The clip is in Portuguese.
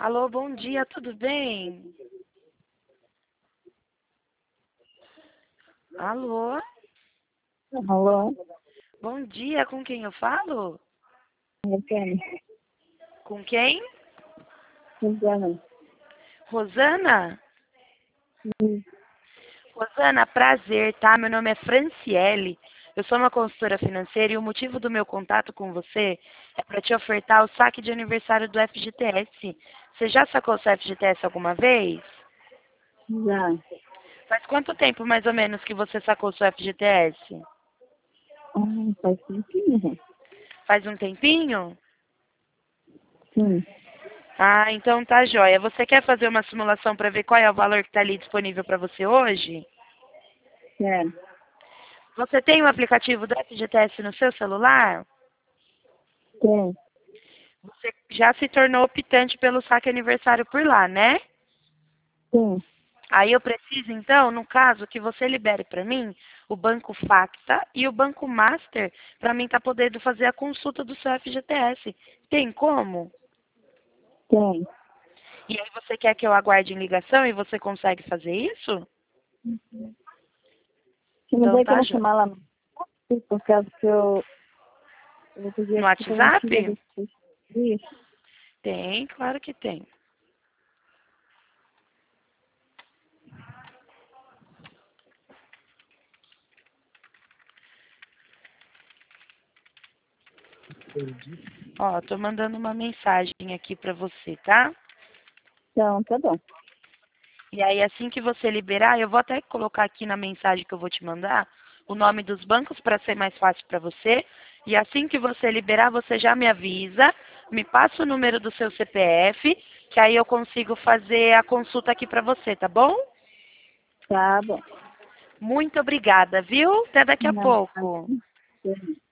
Alô, bom dia, tudo bem? Alô, Alô, bom dia, com quem eu falo? Rosana. Com quem? Rosana. Rosana? Hum. Rosana, prazer, tá? Meu nome é Franciele. Eu sou uma consultora financeira e o motivo do meu contato com você é para te ofertar o saque de aniversário do FGTS. Você já sacou seu FGTS alguma vez? Já. Faz quanto tempo, mais ou menos, que você sacou seu FGTS? Faz tempinho, né? Faz um tempinho? Sim, Ah, então tá joia. Você quer fazer uma simulação para ver qual é o valor que está ali disponível para você hoje? quero. Você tem o aplicativo do FGTS no seu celular? Tem. Você já se tornou optante pelo saque aniversário por lá, né? Tem. Aí eu preciso, então, no caso, que você libere para mim o Banco Facta e o Banco Master para mim estar podendo fazer a consulta do seu FGTS. Tem como? Tem. E aí você quer que eu aguarde em ligação e você consegue fazer isso? Se me Então der tá, como joia. chamar lá no por causa que eu vou pedir No acho que fazer um tira WhatsApp? desses dias. Tem, claro que tem. Ó, tô mandando uma mensagem aqui pra você, tá? Então, tá bom. E aí, assim que você liberar, eu vou até colocar aqui na mensagem que eu vou te mandar o nome dos bancos para ser mais fácil para você. E assim que você liberar, você já me avisa, me passa o número do seu CPF, que aí eu consigo fazer a consulta aqui para você, tá bom? Tá bom. Muito obrigada, viu? Até daqui a Não, pouco. assim.